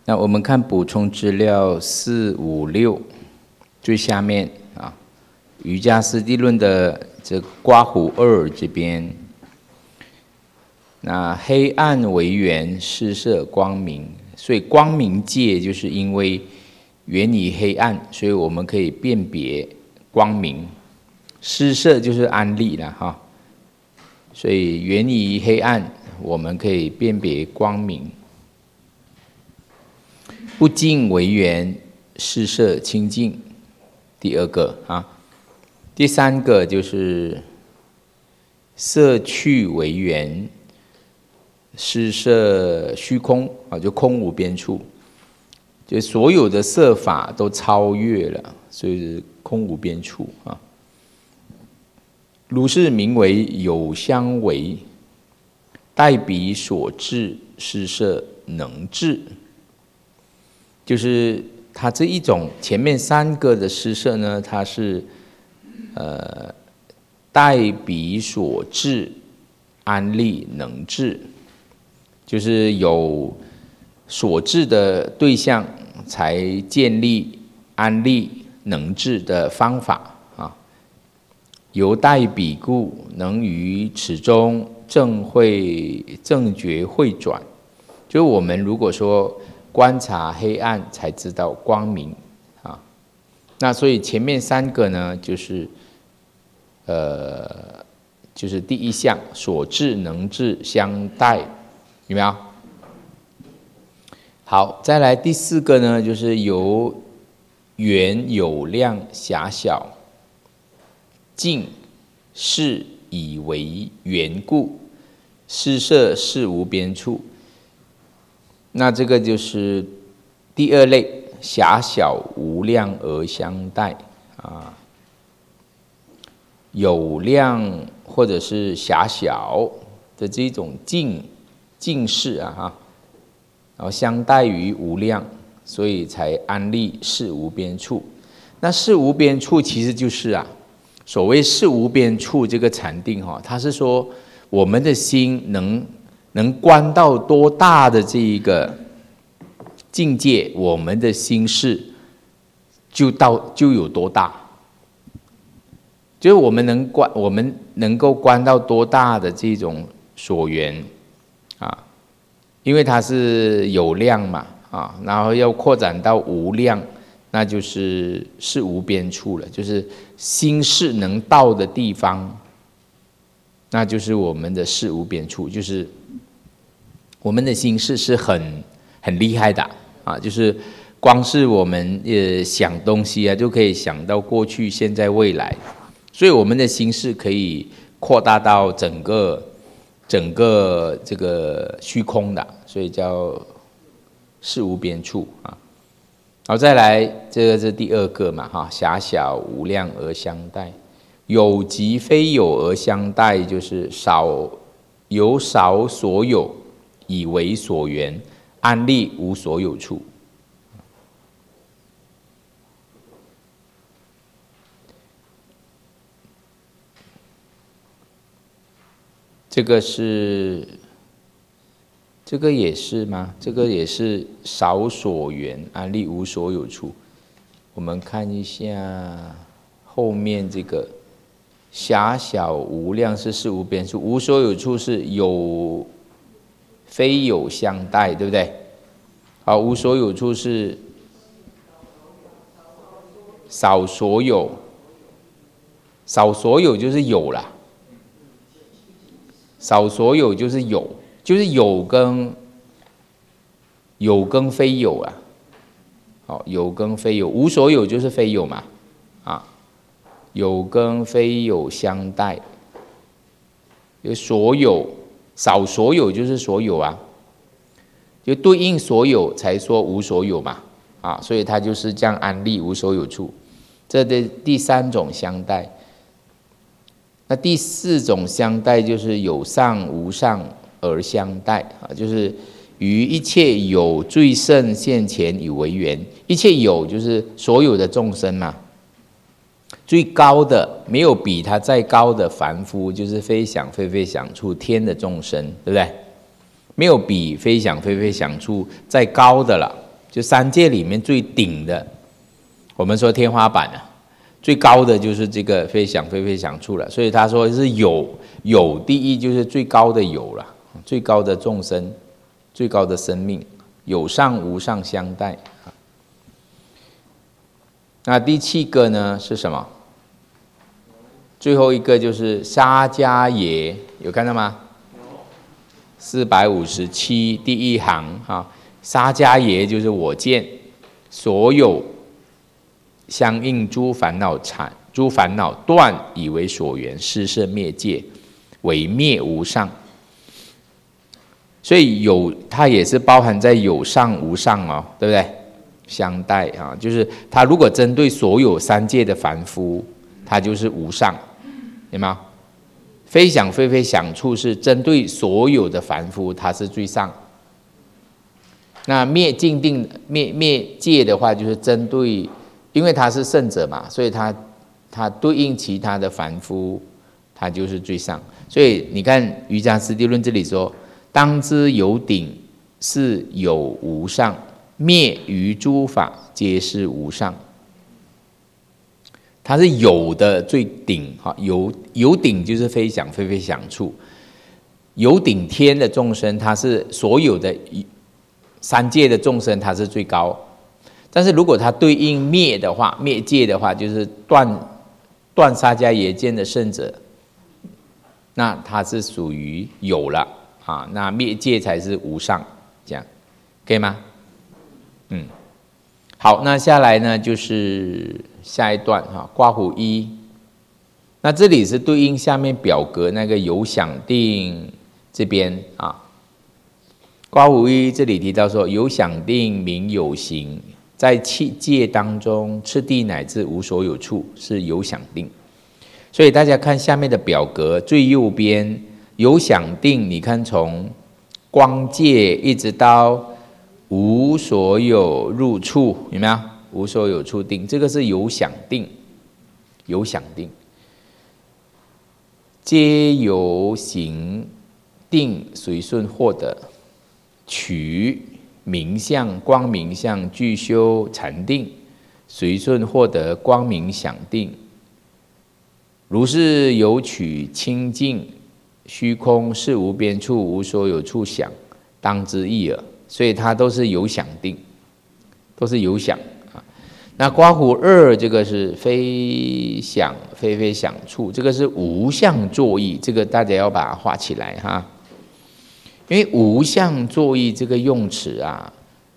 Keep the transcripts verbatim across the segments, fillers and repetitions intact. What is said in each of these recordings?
那我们看补充资料四五六最下面啊，瑜伽师地论的这刮胡二这边，那黑暗为缘，施设光明，所以光明界就是因为源于黑暗，所以我们可以辨别光明。施设就是安立了哈，所以源于黑暗，我们可以辨别光明。不净为缘，施设清净。第二个啊，第三个就是色去为缘，施设虚空啊，就空无边处，就所有的色法都超越了，所以是空无边处啊。如是名为有相违，待彼所致，施设能致。就是它这一种前面三个的施设呢，它是呃待彼所致，安立能致，就是有所致的对象才建立安立能致的方法啊。由待彼故，能于此中正会正觉会转。就是我们如果说观察黑暗才知道光明啊，那所以前面三个呢，就是呃，就是第一项所致能致相待，有没有？好，再来第四个呢，就是由缘有量狭小，尽是以为缘故，施设事无边处。那这个就是第二类，狭小无量而相待啊，有量或者是狭小的这种尽尽事啊哈，然后相待于无量，所以才安立事无边处。那事无边处其实就是啊，所谓事无边处这个禅定哈，它是说我们的心能。能观到多大的这一个境界，我们的心事就到就有多大。就是我们能观，我们能够观到多大的这种所缘啊，因为它是有量嘛啊，然后要扩展到无量，那就是是无边处了，就是心事能到的地方，那就是我们的事无边处，就是。我们的心事是很很厉害的啊，就是光是我们呃想东西啊，就可以想到过去、现在、未来，所以我们的心事可以扩大到整个整个这个虚空的，所以叫事无边处啊。好，再来这个是第二个嘛哈，狭小无量而相待，有即非有而相待，就是少有少所有。以为所缘，安立无所有处。这个是，这个也是吗？这个也是少所缘，安立无所有处。我们看一下后面这个狭小无量是事无边处，无所有处是有。非有相待，对不对？好，无所有处是少所有，少所有就是有啦，少所有就是有，就是有跟有跟非有啊。好，有跟非有，无所有就是非有嘛，啊，有跟非有相待，有所有。少所有就是所有啊，就对应所有才说无所有嘛，啊，所以它就是这样安立无所有处，这的第三种相待。那第四种相待就是有上无上而相待啊，就是于一切有最胜现前以为缘，一切有就是所有的众生嘛。最高的没有比他再高的凡夫，就是非想非非想处天的众生，对不对？没有比非想非非想处再高的了就三界里面最顶的，我们说天花板啊，最高的就是这个非想非非想处了。所以他说是有有第一，就是最高的有了，最高的众生，最高的生命，有上无上相待。那第七个呢是什么？最后一个就是沙迦耶，有看到吗？四百五十七第一行哈，沙迦耶就是我见所有相应诸烦恼产，诸烦恼断以为所缘，是摄灭界，为灭无上。所以有它也是包含在有上无上哦，对不对？相待啊，就是它如果针对所有三界的凡夫，它就是无上，有没有？非想非非想处是针对所有的凡夫，它是最上。那灭尽定灭灭界的话，就是针对，因为他是圣者嘛，所以他他对应其他的凡夫，他就是最上。所以你看《瑜伽师地论》这里说，当知有顶是有无上，灭于诸法皆是无上。它是有的最顶，有有顶就是非想非非想处，有顶天的众生，它是所有的三界的众生，它是最高。但是如果它对应灭的话，灭界的话，就是断断沙迦耶见的圣者，那它是属于有了啊，那灭界才是无上，这样可以吗？嗯，好，那下来呢就是下一段哈，刮胡一。那这里是对应下面表格那个有想定这边啊。刮胡一这里提到说，有想定名有形，在七界当中，次第乃至无所有处是有想定。所以大家看下面的表格最右边有想定，你看从光界一直到无所有入处，有没有？无所有处定，这个是有想定，有想定，皆由行定随顺获得，取明相、光明相具修禅定，随顺获得光明想定。如是有取清净虚空是无边处无所有处想，当知一耳。所以它都是有想定，都是有想啊。那刮胡二这个是非想非非想处，这个是无相作意，这个大家要把它画起来哈。因为无相作意这个用词啊，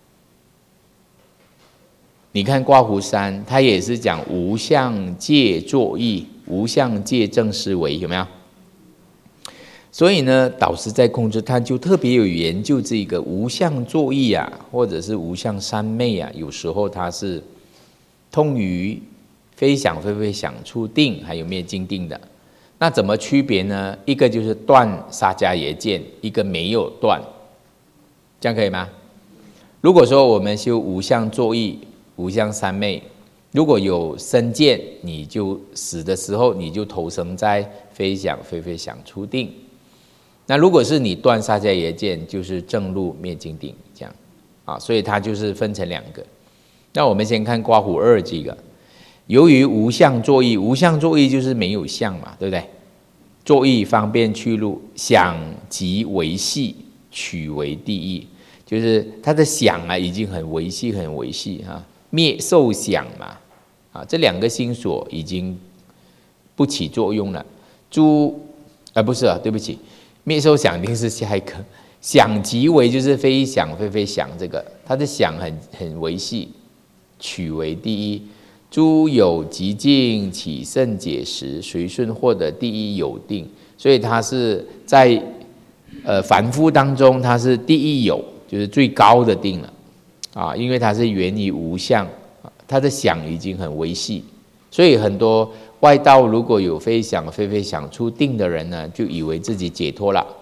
你看刮胡三，它也是讲无相界作意，无相界正思维，有没有？所以呢，导师在控制他就特别有研究这个无相作意啊，或者是无相三昧啊，有时候它是通于非想非非想处定，还有灭尽定的。那怎么区别呢？一个就是断沙迦耶见，一个没有断，这样可以吗？如果说我们修无相作意、无相三昧，如果有身见，你就死的时候你就投生在非想非非想处定。那如果是你断沙迦耶见，就是正入灭尽定，这样啊，所以它就是分成两个。那我们先看刮胡二这个，由于无相作意，无相作意就是没有相嘛，对不对？作意方便去路，想即为细，取为第一，就是它的想啊已经很微细很微细哈，灭受想嘛，啊这两个心所已经不起作用了。诸啊不是啊，对不起。灭受想定是下一个，想即为就是非想非非想，这个它的想很很微细，取为第一。诸有极尽起胜解时，随顺获得第一有定，所以它是在呃凡夫当中，它是第一有，就是最高的定了啊，因为它是源于无相，它的想已经很微细，所以很多外道如果有非想非非想处定的人呢，就以为自己解脱了。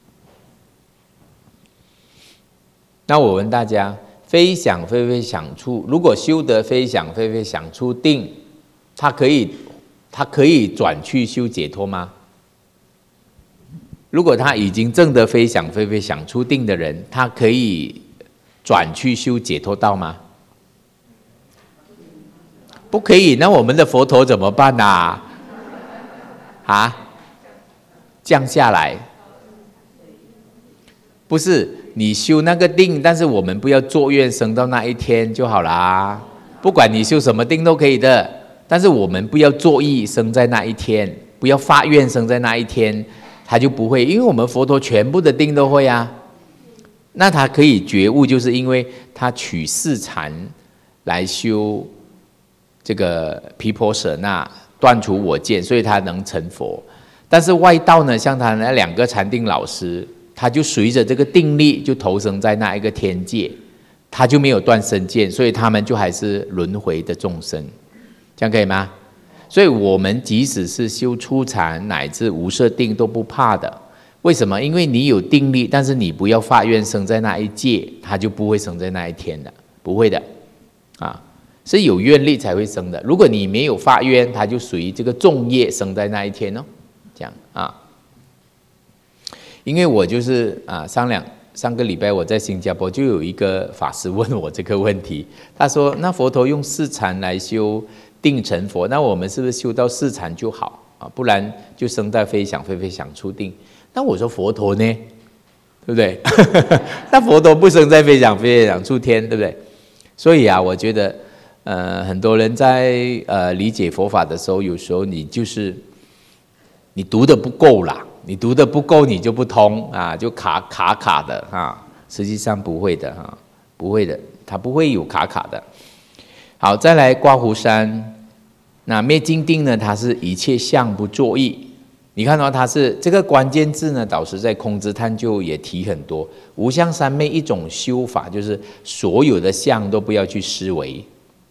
那我问大家，非想非非想处，如果修得非想非非想处定，他可以他可以转去修解脱吗？如果他已经证得非想非非想处定的人，他可以转去修解脱道吗？不可以，那我们的佛陀怎么办啊？啊，降下来，不是你修那个定，但是我们不要作愿生到那一天就好啦。不管你修什么定都可以的，但是我们不要作意生在那一天，不要发愿生在那一天，他就不会，因为我们佛陀全部的定都会啊。那他可以觉悟，就是因为他取四禅来修这个毗婆舍那，断除我见，所以他能成佛。但是外道呢，像他那两个禅定老师，他就随着这个定力就投生在那一个天界，他就没有断身见，所以他们就还是轮回的众生，这样可以吗？所以我们即使是修初禅乃至无色定都不怕的。为什么？因为你有定力，但是你不要发愿生在那一界，他就不会生在那一天的，不会的啊，是有愿力才会生的。如果你没有发愿，他就属于这个重业生在那一天哦，这样啊。因为我就是啊，上两上个礼拜我在新加坡就有一个法师问我这个问题，他说：“那佛陀用四禅来修定成佛，那我们是不是修到四禅就好啊？不然就生在非想非非想处定。”那我说佛陀呢，对不对？那佛陀不生在非想非想处天，对不对？所以啊，我觉得，呃，很多人在呃理解佛法的时候，有时候你就是你读的不够啦，你读的不够，你就不通啊，就卡卡卡的啊。实际上不会的哈，不会的，它不会有卡卡的。好，再来刮胡山，那灭尽定呢？它是一切相不作意。你看到它是这个关键字呢，导师在空之探究也提很多。无相三昧一种修法，就是所有的相都不要去思维，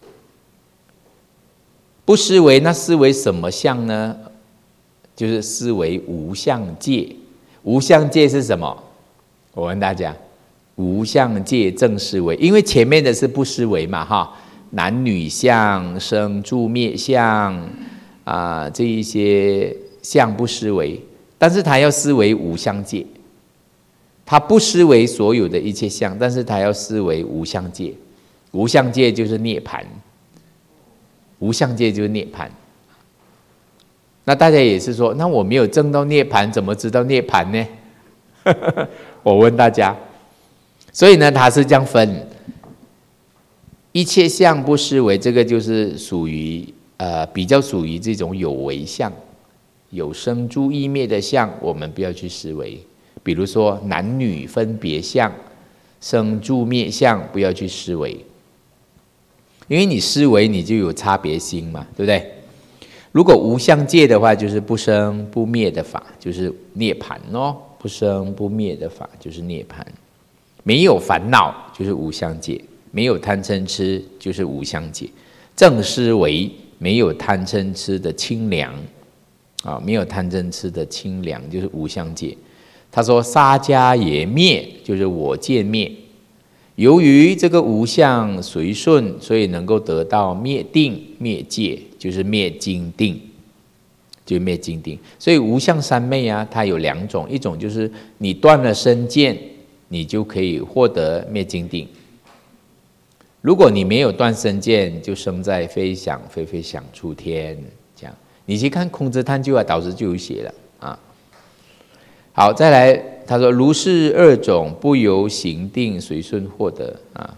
不思维，那思维什么相呢？就是思维无相界。无相界是什么？我问大家，无相界正思维，因为前面的是不思维嘛，哈，男女相、生住灭相啊、呃，这一些。相不思维，但是他要思维无相界，他不思维所有的一切相，但是他要思维无相界。无相界就是涅槃，无相界就是涅槃。那大家也是说，那我没有证到涅槃，怎么知道涅槃呢？我问大家，所以呢，他是这样分，一切相不思维，这个就是属于呃比较属于这种有为相。有生住异灭的相，我们不要去思维。比如说男女分别相、生住灭相，不要去思维，因为你思维你就有差别心嘛，对不对？如果无相界的话，就是不生不灭的法，就是涅槃哦。不生不灭的法就是涅槃，没有烦恼就是无相界，没有贪嗔痴就是无相界。正思维没有贪嗔痴的清凉。啊，没有贪嗔痴的清凉就是无相界。他说沙迦也灭，就是我见灭。由于这个无相随顺，所以能够得到灭定灭戒，就是灭精定，就灭精定。所以无相三昧啊，它有两种，一种就是你断了身见，你就可以获得灭精定。如果你没有断身见，就生在非想非非想处天，这样。你去看空之探究啊，导师就有写了啊。好，再来，他说如是二种不由行定随顺获得啊。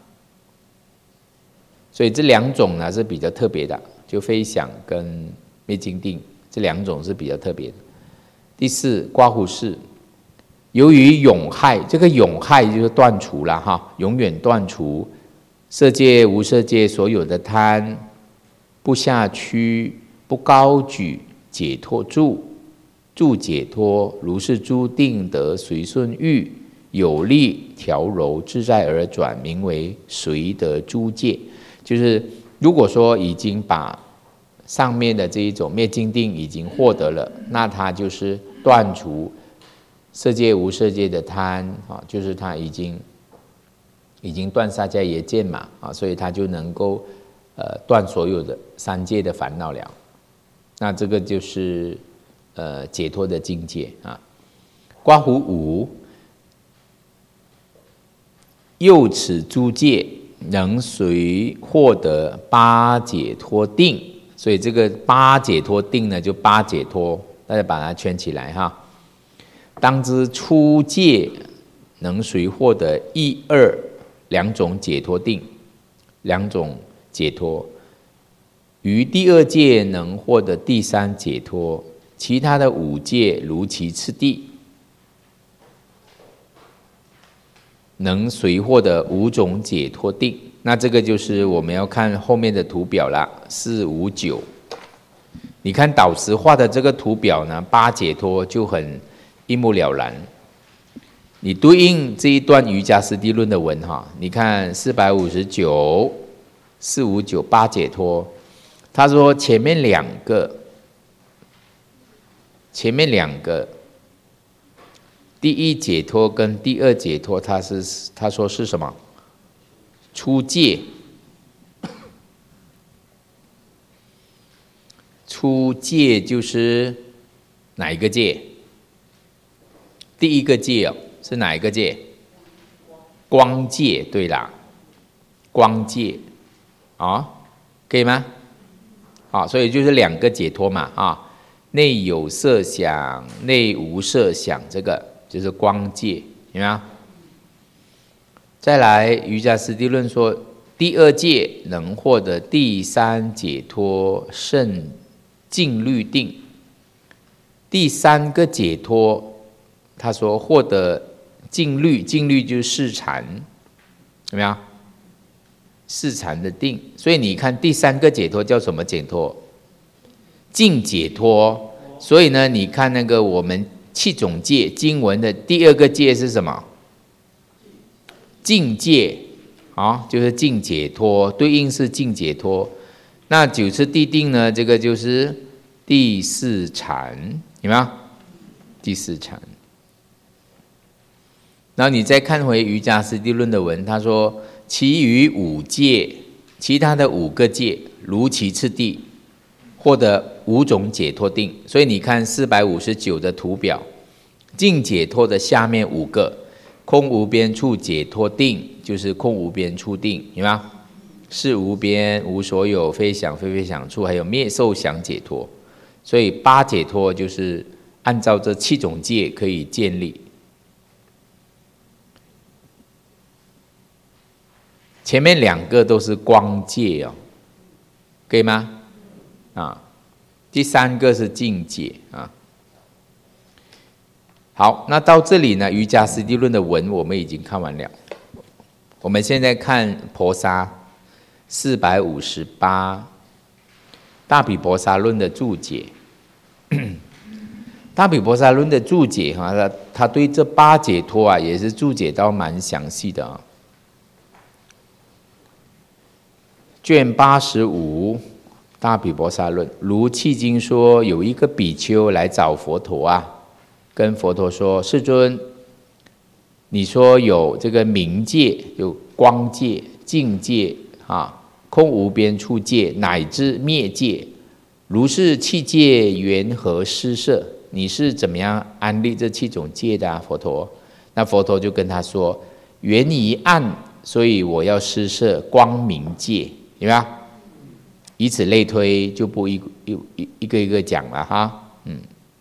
所以这两种呢是比较特别的，就非想跟灭精定这两种是比较特别的。第四，刮胡式，由于永害，这个永害就是断除了哈，永远断除色界无色界所有的贪，不下趋。不高举解脱住，住解脱如是诸定得随顺欲，有力调柔自在而转，名为随得诸界。就是如果说已经把上面的这一种灭尽定已经获得了，那他就是断除色界无色界的贪啊，就是他已经已经断杀迦耶见嘛啊，所以他就能够呃断所有的三界的烦恼了。那这个就是呃解脱的境界啊。刮胡五， 又此诸戒能随获得八解脱定，所以这个八解脱定呢，就八解脱，大家把它圈起来哈。当知初戒能随获得一二两种解脱定，两种解脱。于第二戒能获得第三解脱，其他的五戒如其次第，能随获得五种解脱定。那这个就是我们要看后面的图表啦，四五九。你看导师画的这个图表呢，八解脱就很一目了然。你对应这一段瑜伽师地论的文哈，你看四百五十九、四五九八解脱。他说前面两个，前面两个，第一解脱跟第二解脱，他是他说是什么？初戒，初戒就是哪一个戒？第一个戒哦，是哪一个戒？光戒，对啦，光戒啊，可以吗？啊，所以就是两个解脱嘛，啊，内有色想，内无色想，这个就是光戒，有没有？再来，瑜伽师地论说，第二戒能获得第三解脱胜静虑定。第三个解脱，他说获得静虑，静虑就是视禅，有没有？视禅的定，所以你看第三个解脱叫什么解脱？静解脱。所以呢，你看那个我们七种戒经文的第二个戒是什么？静戒啊，就是静解脱，对应是静解脱。那九次地定呢，这个就是第四禅，有没有？第四禅。然后你再看回瑜伽师地论的文，他说其余五戒，其他的五个戒如其次第获得五种解脱定。所以你看四百五十九的图表，静解脱的下面五个，空无边处解脱定就是空无边处定，有没有？是无边、无所有、非想非非想处，还有灭受想解脱。所以八解脱就是按照这七种戒可以建立。前面两个都是光戒哦，可以吗？啊，第三个是静戒啊。好，那到这里呢，瑜伽师地论的文我们已经看完了。我们现在看婆沙四百五十八大毗婆沙论的注解。大毗婆沙论的注解哈，他他对这八解脱啊也是注解到蛮详细的啊。卷八十五大毗婆沙论，如迄今说有一个比丘来找佛陀啊，跟佛陀说：“世尊，你说有这个明戒、有光戒、净戒啊、空无边处戒，乃至灭戒，如是七戒缘何施设？你是怎么样安立这七种戒的啊？”佛陀，那佛陀就跟他说：“缘于暗，所以我要施设光明戒。”有没有？以此类推，就不一一一个一个讲了哈。嗯，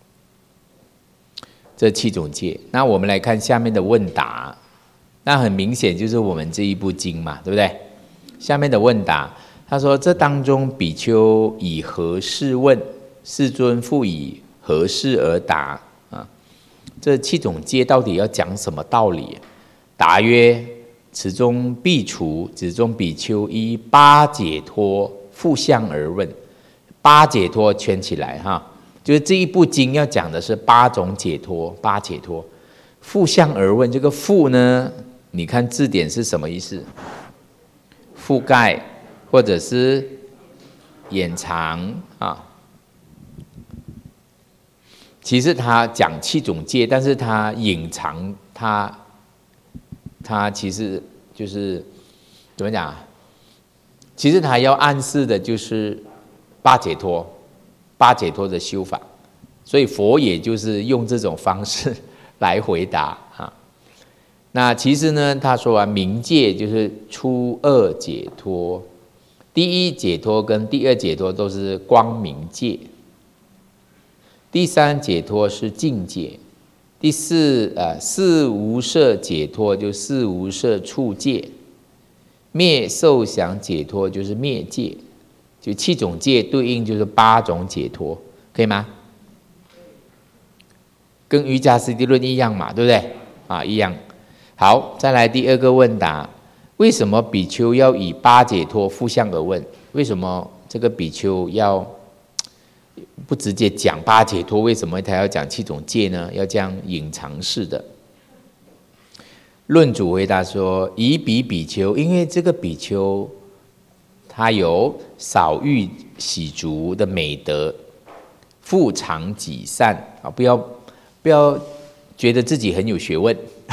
这七种戒。那我们来看下面的问答，那很明显就是我们这一部经嘛，对不对？下面的问答，他说：“这当中比丘以何事问？世尊复以何事而答？”啊，这七种戒到底要讲什么道理？答曰：此中必除，此中比丘依八解脱复相而问。八解脱圈起来哈，就是这一部经要讲的是八种解脱，八解脱复相而问。这个复呢，你看字典是什么意思？覆盖或者是掩藏啊。其实他讲七种戒，但是他隐藏他。他其实就是怎么讲？其实他要暗示的就是八解脱，八解脱的修法，所以佛也就是用这种方式来回答啊。 那其实呢，他说啊，冥界就是初二解脱，第一解脱跟第二解脱都是光明界，第三解脱是境界，第四呃四无色解脱就四无色处界，灭受想解脱就是灭界，就七种界对应就是八种解脱，可以吗？跟瑜伽师地论一样嘛，对不对？啊，一样。好，再来第二个问答：为什么比丘要以八解脱复向而问？为什么这个比丘要不直接讲八解脱？为什么他要讲七种戒呢？要这样隐藏式的？论主回答说：以彼比丘，因为这个比丘他有少欲喜足的美德，富常己善啊，不要不要觉得自己很有学问。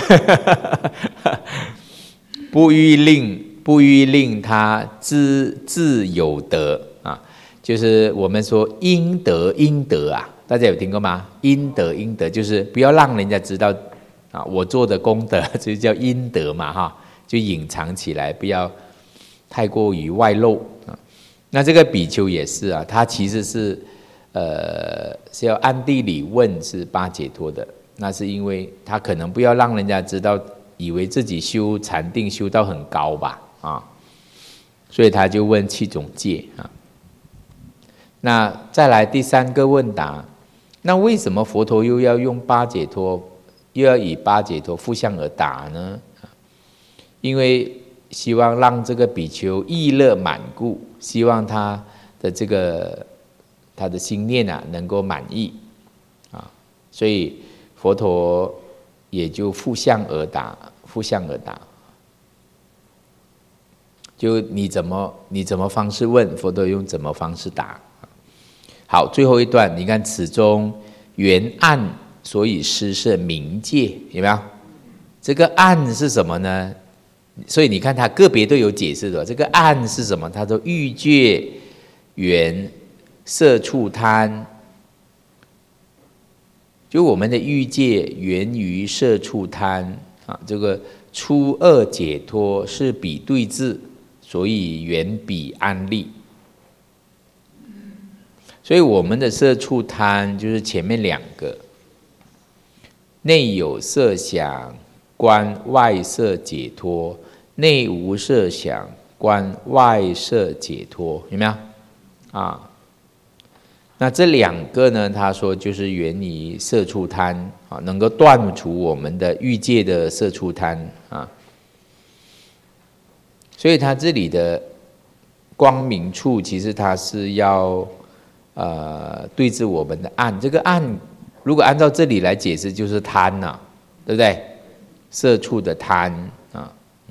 不欲令不欲令他自自有德啊，就是我们说应得应得啊，大家有听过吗？应得应得就是不要让人家知道啊，我做的功德，这就叫应得嘛哈，就隐藏起来，不要太过于外露啊。那这个比丘也是啊，他其实是呃是要暗地里问是八解脱的。那是因为他可能不要让人家知道，以为自己修禅定修到很高吧，啊，所以他就问七种戒啊。那再来第三个问答，那为什么佛陀又要用八解脱，又要以八解脱复向而答呢？因为希望让这个比丘意乐满故，希望他的这个他的心念啊能够满意啊，所以佛陀也就复向而答，复向而答，就你怎么你怎么方式问，佛陀用怎么方式答。好，最后一段，你看此中原暗，所以施设冥界，有没有？这个暗是什么呢？所以你看他个别都有解释的。这个暗是什么？他说欲界缘色触贪。就我们的欲界源于色触贪啊，这个初二解脱是比对治，所以缘比安立。所以我们的色触贪就是前面两个，内有色想观外色解脱，内无色想观外色解脱，有没有啊？那这两个呢，他说就是源于色触贪啊，能够断除我们的欲界的色触贪啊。所以他这里的光明处，其实他是要呃对治我们的暗。这个暗，如果按照这里来解释，就是贪呐、啊，对不对？色触的贪啊。嗯、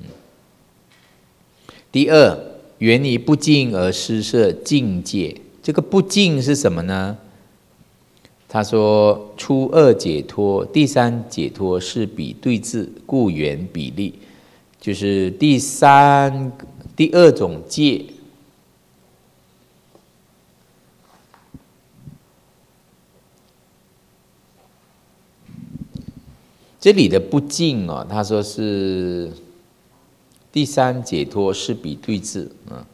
第二，源于不净而施设境界。这个不净是什么呢？他说初二解脱，第三解脱是比对治，故缘比例，就是第三第二种戒。这里的不净哦，他说是第三解脱是比对治啊。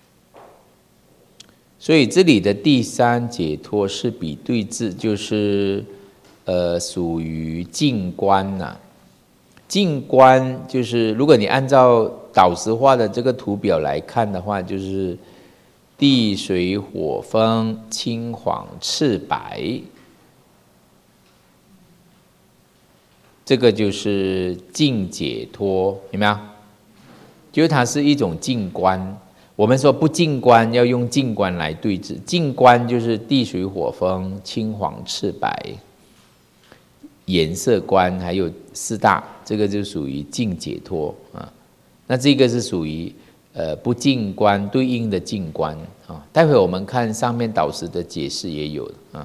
所以这里的第三解脱是比对治，就是呃属于静观呐、啊。静观就是如果你按照导师画的这个图表来看的话，就是地水火风青黄赤白，这个就是静解脱，有没有？就是它是一种静观。我们说不净观要用净观来对治，净观就是地水火风青黄赤白颜色观，还有四大，这个就属于净解脱啊。那这个是属于呃不净观对应的净观啊。待会我们看上面导师的解释也有啊。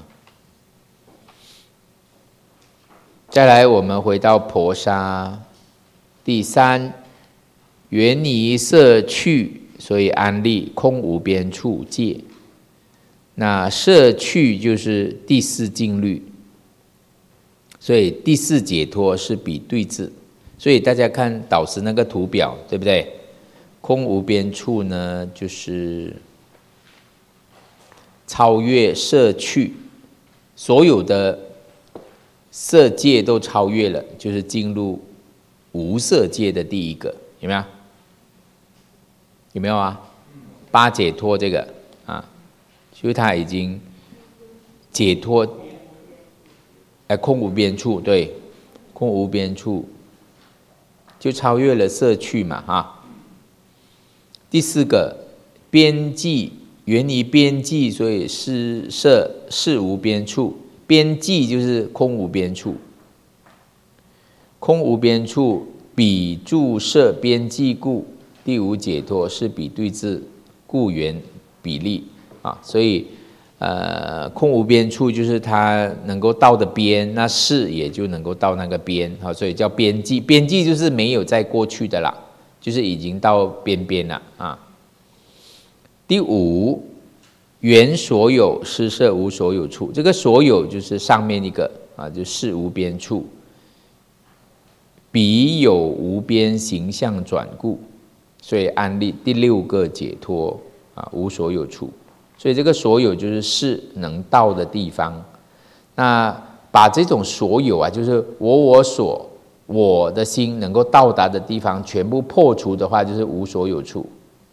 再来，我们回到婆沙第三，缘于色趣，所以安立空无边处界。那色趣就是第四静虑，所以第四解脱是比对治， 所以大家看导师那个图表，对不对？空无边处呢，就是超越色趣，所有的色界都超越了，就是进入无色界的第一个，有没有？有没有啊？八解脱这个啊，就是他已经解脱，哎，空无边处，对，空无边处就超越了色趣嘛，哈。第四个边际，源于边际，所以是色是无边处。边际就是空无边处，空无边处比住色边际故，第五解脱是比对治故缘比例啊，所以呃，空无边处就是它能够到的边，那是也就能够到那个边啊，所以叫边际。边际就是没有再过去的啦，就是已经到边边了啊。第五，缘所有施设无所有处，这个所有就是上面一个啊，就是无边处，彼有无边形象转故，所以安立第六个解脱啊，无所有处。所以这个所有就是是能到的地方。那把这种所有啊，就是我我所我的心能够到达的地方，全部破除的话，就是无所有处。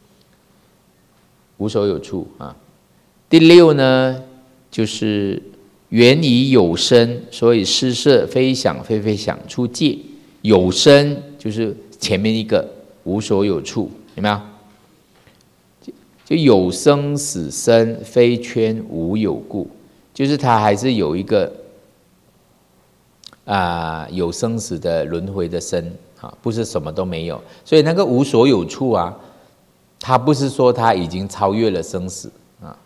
无所有处啊。第六呢，就是缘以有生，所以施设非想非非想处界。有生就是前面一个无所有处，有没有？就有生死生，非圈无有故，就是它还是有一个啊、呃、有生死的轮回的生啊，不是什么都没有。所以那个无所有处啊，它不是说它已经超越了生死啊。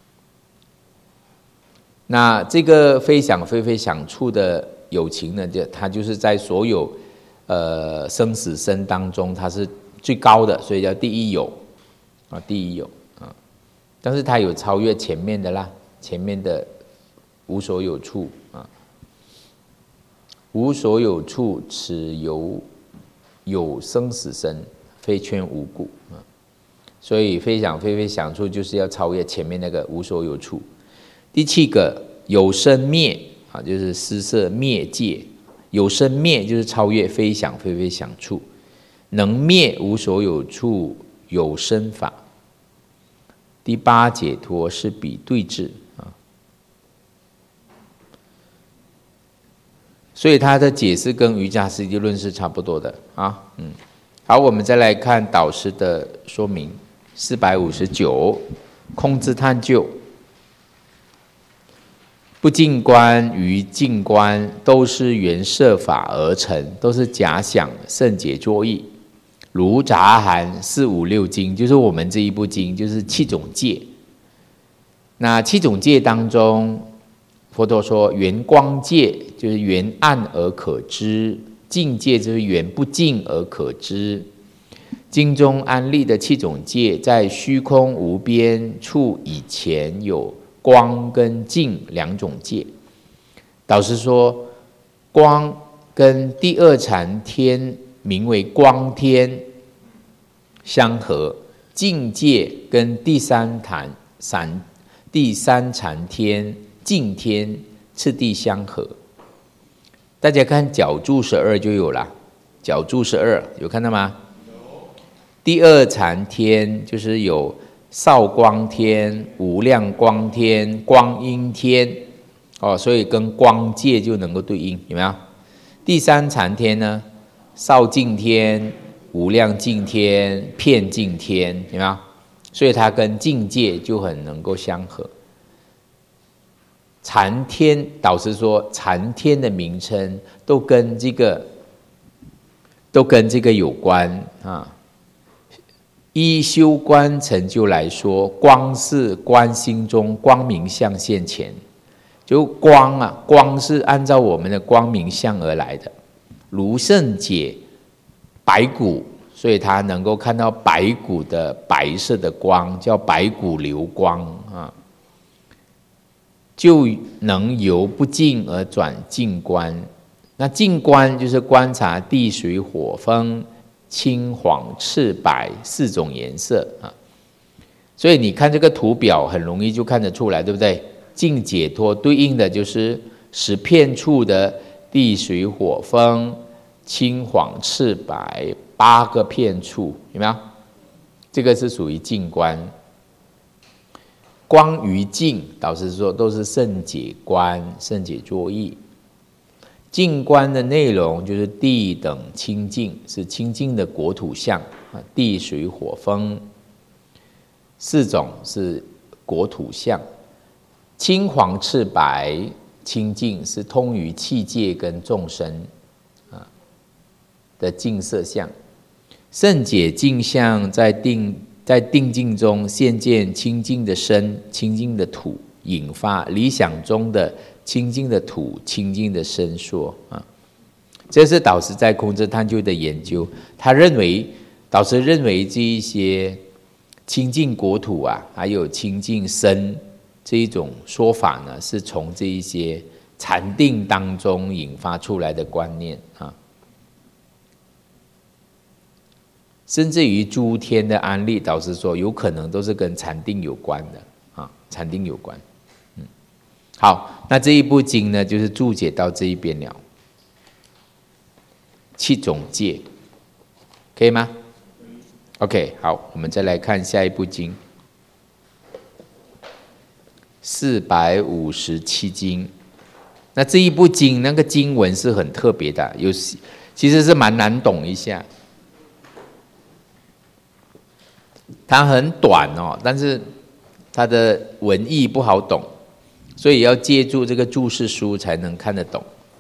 那这个非想非非想处的有情呢，就它就是在所有呃生死生当中，它是最高的，所以叫第一有啊，第一有啊。但是它有超越前面的啦，前面的无所有处啊，无所有处，此有有生死生，非圈无故啊。所以非想非非想处就是要超越前面那个无所有处。第七个有生灭啊，就是施设灭界。有生灭就是超越非想非非想处，能灭无所有处有生法。第八解脱是比对治啊，所以它的解释跟瑜伽师地论是差不多的啊。嗯，好，我们再来看导师的说明。四百五十九，空之探究。不净观与净观都是缘摄法而成，都是假想圣解作意。如杂含四五六经，就是我们这一部经，就是七种戒。那七种戒当中，佛陀说缘光戒就是缘暗而可知，净戒就是缘不净而可知。经中安立的七种戒，在虚空无边处以前有光跟净两种戒。导师说，光跟第二禅天名为光天相合，净戒跟第三禅三第三禅天净天次第相合。大家看角柱十二就有了，角柱十二有看到吗？第二禅天就是有少光天、无量光天、光阴天，哦，所以跟光界就能够对应，有没有？第三禅天呢，少净天、无量净天、遍净天，有没有？所以它跟净界就很能够相合。禅天，导师说，禅天的名称都跟这个都跟这个有关啊。依修观成就来说，光是观心中光明相现前，就光啊，光是按照我们的光明相而来的。如圣解白骨，所以他能够看到白骨的白色的光，叫白骨流光啊，就能由不净而转净观， 那静观就是观察地水火风青黄赤白四种颜色啊。所以你看这个图表很容易就看得出来，对不对？静解脱对应的就是十片处的地水火风青黄赤白八个片处，有没有？这个是属于静观。光于静，导师说都是圣解观、圣解作意。静观的内容就是地等清净，是清净的国土相啊，地水火风四种是国土相。青黄赤白清净是通于器界跟众生啊的净色相。圣解净相在定在定境中现见清净的身、清净的土，引发理想中的清净的土、清净的身说啊。这是导师在空智探究的研究，他认为导师认为这一些清净国土啊，还有清净身这一种说法呢，是从这一些禅定当中引发出来的观念啊。甚至于诸天的安立，导师说有可能都是跟禅定有关的啊，禅定有关。嗯，好，那这一部经呢，就是注解到这一边了。七种戒，可以吗 ？OK， 好，我们再来看下一部经，四百五十七经。那这一部经，那个经文是很特别的，有其实是蛮难懂一下。它很短哦，但是它的文意不好懂，所以要借助这个注释书才能看得懂。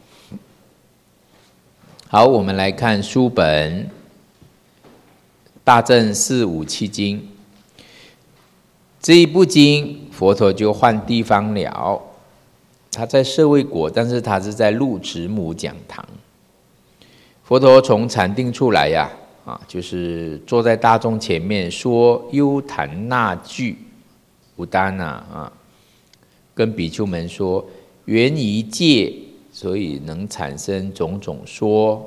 好，我们来看书本大正四五七经。这一部经，佛陀就换地方了，他在舍卫国，但是他是在鹿直母讲堂。佛陀从禅定出来呀、啊，啊，就是坐在大众前面说优谈那句，乌达那啊，跟比丘们说，缘一戒，所以能产生种种说；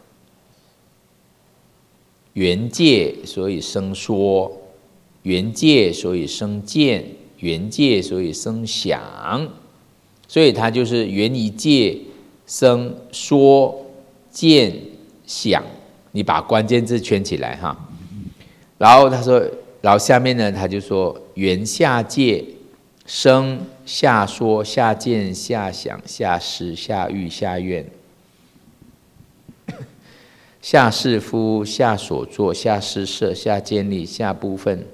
缘戒，所以生说；缘戒，所以生见；缘戒，所以生想。所以它就是缘一戒生说见想。你把关键字圈起来哈，然后他说，然后下面呢，他就说缘下界生下说下见下想下识下欲下愿，下士夫下所作下施设下建立下部分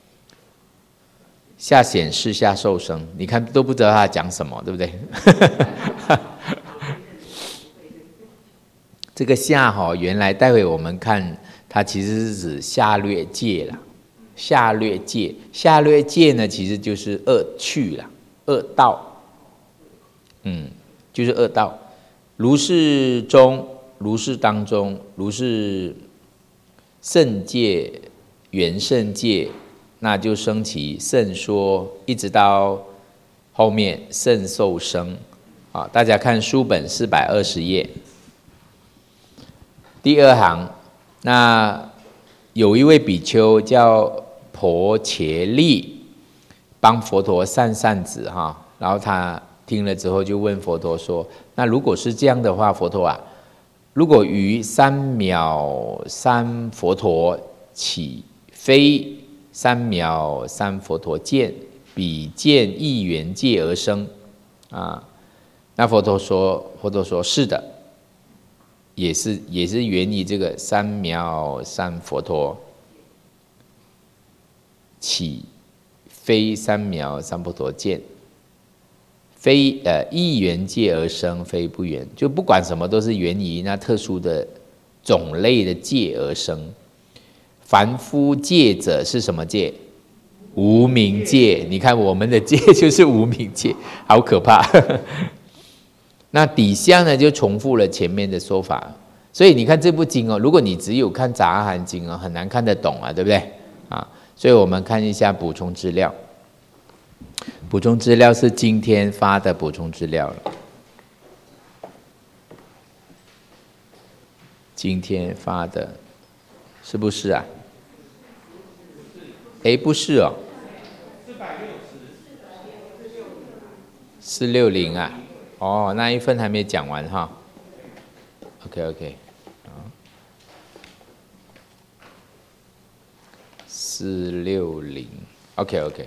下显示下受生，你看都不知道他讲什么，对不对？这个下哈，原来待会我们看，它其实是指下略界啦。下略界，下略界呢，其实就是恶趣啦，恶道。嗯，就是恶道。如是中，如是当中，如是圣界、缘圣界，那就升起圣说，一直到后面圣受生。啊，大家看书本四百二十页。第二行，那有一位比丘叫婆伽利，帮佛陀散散子哈，然后他听了之后就问佛陀说：“那如果是这样的话，佛陀啊，如果于三藐三佛陀起非三藐三佛陀见，彼见一缘界而生啊？”那佛陀说：“佛陀说是的。”也是也是源于这个三藐三佛陀起非三藐三佛陀见，非呃一缘界而生，非不缘，就不管什么都是源于那特殊的种类的界而生。凡夫界者是什么界？无明界。你看我们的界就是无明界，好可怕。那底下呢就重复了前面的说法，所以你看这部经哦，如果你只有看杂阿含经哦，很难看得懂啊，对不对啊？所以我们看一下补充资料，补充资料是今天发的补充资料了。 今天发的，是不是啊？哎，不是哦。四六零啊，哦，那一份还没讲完哈。OK OK， 四六零 ，OK OK。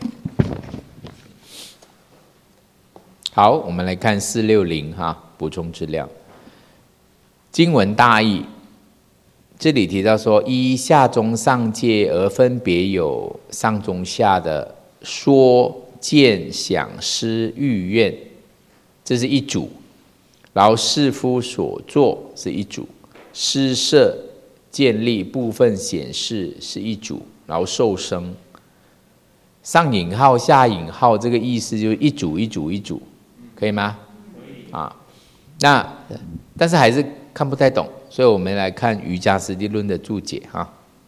好，我们来看四六零哈，补充资料。经文大意，这里提到说，依下中上界而分别有上中下的说。见想思欲愿，这是一组；然后士夫所作是一组；施设建立部分显示是一组；然后受生上引号下引号，这个意思就是一组一组一组，可以吗？可以啊。那但是还是看不太懂，所以我们来看瑜伽师地论的注解哈。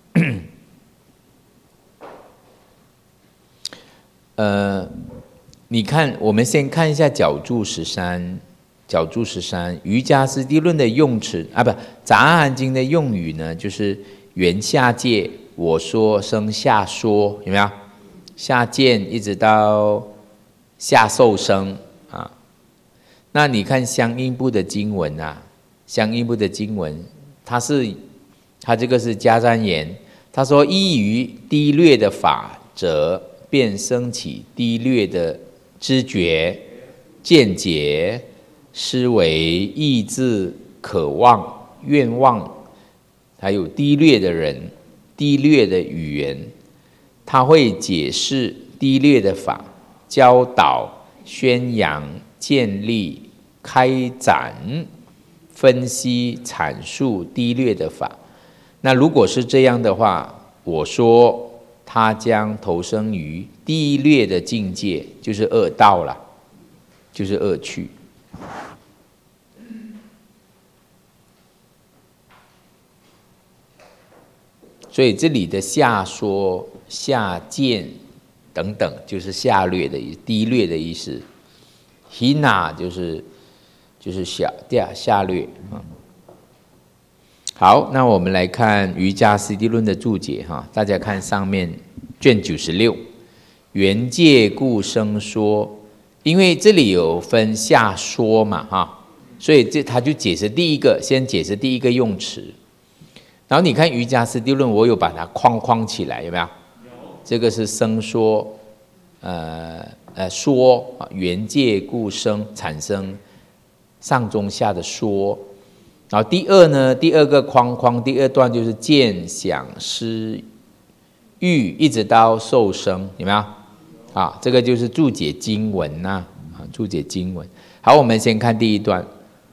呃，你看，我们先看一下角注十三，角注十三，瑜伽师地论的用词啊，不，杂阿含经的用语呢，就是缘下界，我说生下说，有没有？下见一直到下受生啊。那你看相应部的经文啊，相应部的经文，它是它这个是迦旃延，他说依于低劣的法则。便生起低劣的知觉、见解、思维、意志、渴望、愿望，还有低劣的人、低劣的语言，他会解释低劣的法，教导、宣扬、建立、开展、分析、阐述低劣的法。那如果是这样的话，我说。他将投生于低劣的境界，就是恶道了，就是恶趣。所以这里的下说、下见等等，就是下劣的意思，低劣的意思。hina 就是就是下下下劣啊。好，那我们来看瑜伽师地论的注解哈，大家看上面卷九十六，缘界故生说，因为这里有分下说嘛哈，所以这他就解释第一个，先解释第一个用词。然后你看瑜伽师地论，我有把它框框起来，有没有？有。这个是生说，呃呃说，缘界故生产生上中下的说。然后第二呢，第二个框框，第二段就是见想思欲，一直到受生，有没有？啊，这个就是注解经文呐、啊，啊，注解经文。好，我们先看第一段。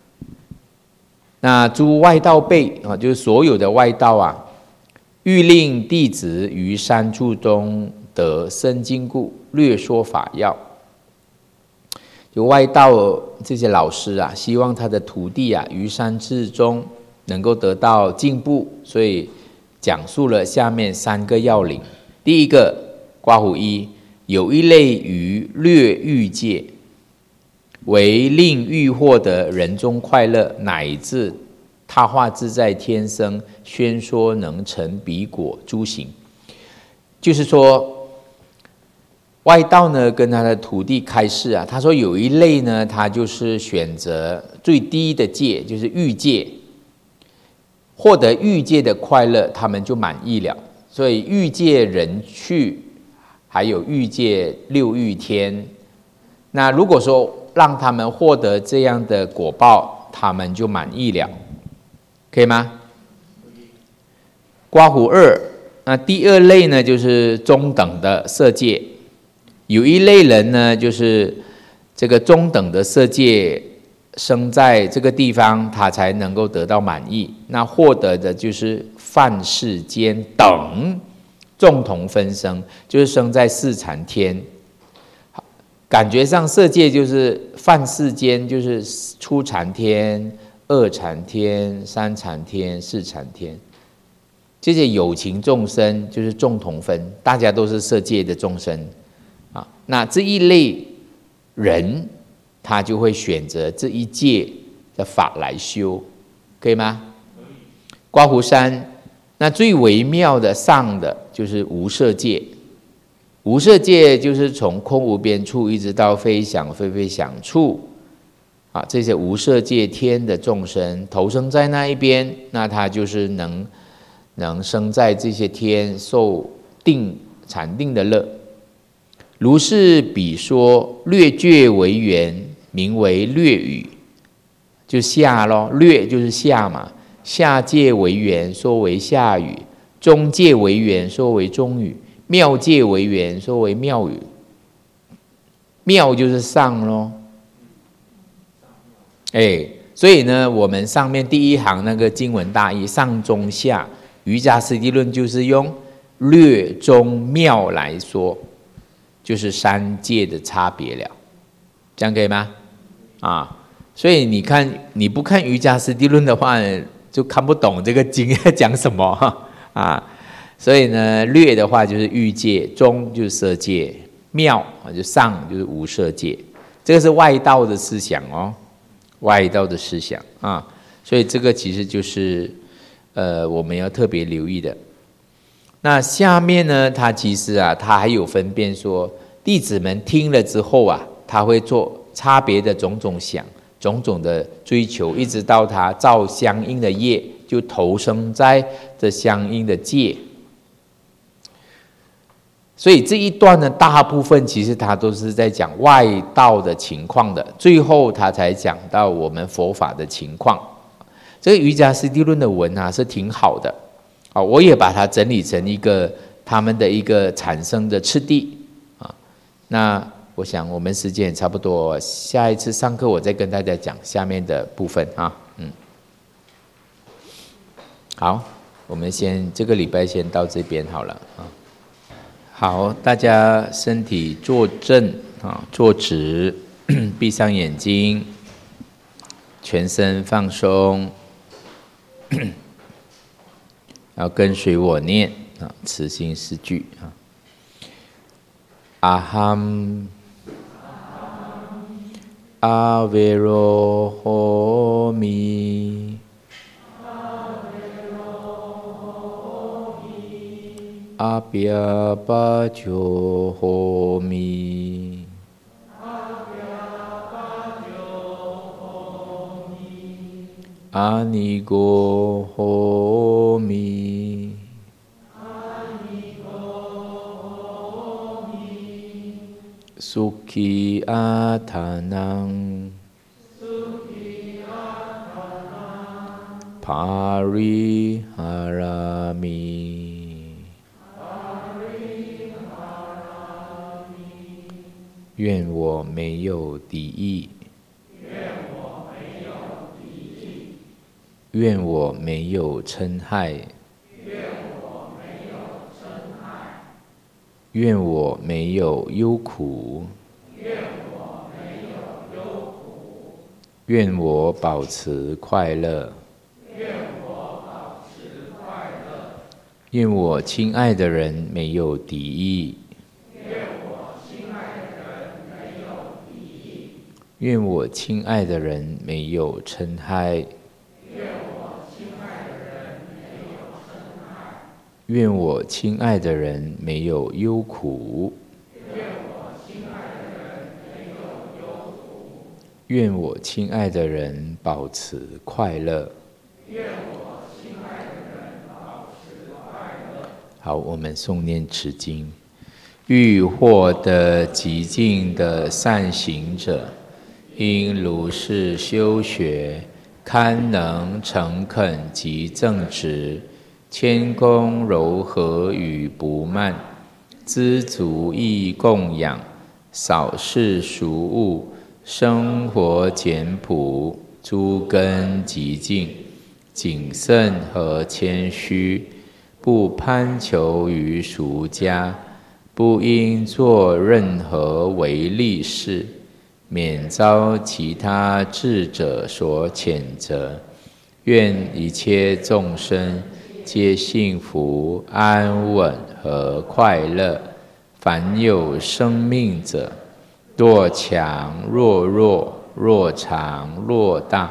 那诸外道辈啊，就是所有的外道啊，欲令弟子于三处中得生经故，略说法要。就外道这些老师啊，希望他的徒弟啊，于三次中能够得到进步，所以讲述了下面三个要领。第一个，括弧一，有一类于略欲界，为令欲获得人中快乐，乃至他化自在天生，宣说能成彼果诸行。就是说。外道呢，跟他的徒弟开示啊，他说有一类呢，他就是选择最低的界，就是欲界，获得欲界的快乐，他们就满意了。所以欲界人去，还有欲界六欲天，那如果说让他们获得这样的果报，他们就满意了，可以吗？括弧二，那第二类呢，就是中等的色界。有一类人呢，就是这个中等的色界生在这个地方，他才能够得到满意。那获得的就是梵世间等众同分生，就是生在四禅天。感觉上色界就是梵世间，就是初禅天、二禅天、三禅天、四禅天。这些有情众生就是众同分，大家都是色界的众生。啊，那这一类人，他就会选择这一界的法来修，可以吗？可以。 刮胡山，那最微妙的上的就是无色界。无色界就是从空无边处一直到非想非非想处啊，这些无色界天的众生投生在那一边，那他就是能能生在这些天，受定禅定的乐。如是比说，略觉为缘，名为略语，就下咯，略就是下嘛，下界为缘，说为下语；中界为缘，说为中语；妙界为缘，说为妙语。妙就是上咯，哎，所以呢，我们上面第一行那个经文大意，上中下，瑜伽师地论就是用略中妙来说，就是三界的差别了，这样可以吗？啊，所以你看，你不看瑜伽师地论的话，就看不懂这个经在讲什么啊。所以呢，略的话就是欲界，中就是色界，妙就上就是无色界，这个是外道的思想哦，外道的思想啊。所以这个其实就是呃我们要特别留意的。那下面呢，他其实啊，他还有分辨说，弟子们听了之后啊，他会做差别的种种想、种种的追求，一直到他造相应的业，就投生在这相应的界。所以这一段呢，大部分其实他都是在讲外道的情况的，最后他才讲到我们佛法的情况。这个瑜伽师地论的文啊，是挺好的。啊，我也把它整理成一个他们的一个产生的次第啊。那我想我们时间也差不多，下一次上课我再跟大家讲下面的部分啊。嗯，好，我们先这个礼拜先到这边好了啊。好，大家身体坐正啊，坐直，闭上眼睛，全身放松。要跟随我念啊，持心四句啊。阿含阿维罗诃弥，阿比亚巴鸠诃弥，阿尼果诃弥，苏基阿他囊，帕ရိ哈拉米，愿我没有敌意，愿我没有嗔害，愿我没有忧苦，愿我保持快乐，愿我亲爱的人没有敌意，愿我亲爱的人没有嗔害，愿我亲爱的人没有忧苦，愿我亲爱的人保持快乐。好，我们诵念此经。欲获得极尽的善行者，应如是修学，堪能诚恳及正直，谦恭柔和与不慢，知足易供养，少事俗物，生活简朴，诸根极净，谨慎和谦虚，不攀求于俗家，不应做任何违利事，免遭其他智者所谴责。愿一切众生皆幸福安稳和快乐。凡有生命者，若强若弱，若长若大，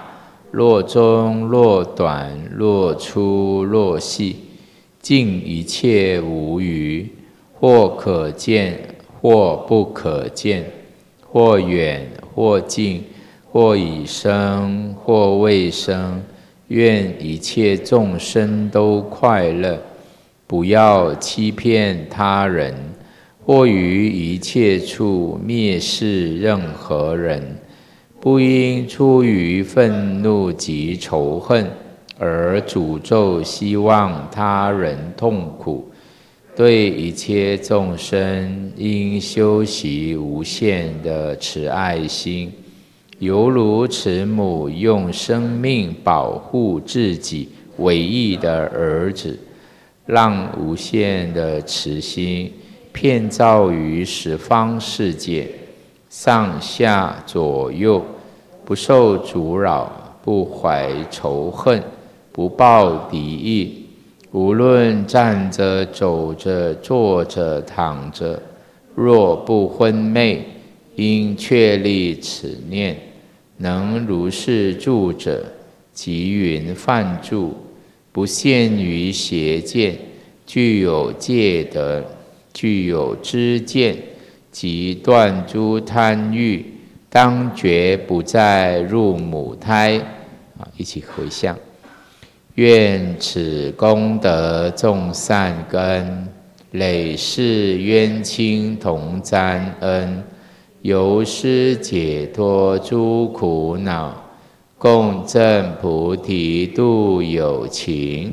若中若短，若粗若细，尽一切无余，或可见，或不可见，或远或近，或已生，或未生。愿一切众生都快乐，不要欺骗他人，或于一切处蔑视任何人，不应出于愤怒及仇恨而诅咒希望他人痛苦。对一切众生应修习无限的慈爱心，犹如慈母用生命保护自己唯一的儿子，让无限的慈心遍照于十方世界，上下左右，不受阻扰，不怀仇恨，不抱敌意。无论站着、走着、坐着、躺着，若不昏昧，应确立此念。能如是住者，即云梵住，不陷于邪见，具有戒德，具有知见，即断诸贪欲，当觉不再入母胎。啊，一起回向。愿此功德种善根，累世冤亲同沾恩，由施解脱诸苦恼，共振菩提度有情。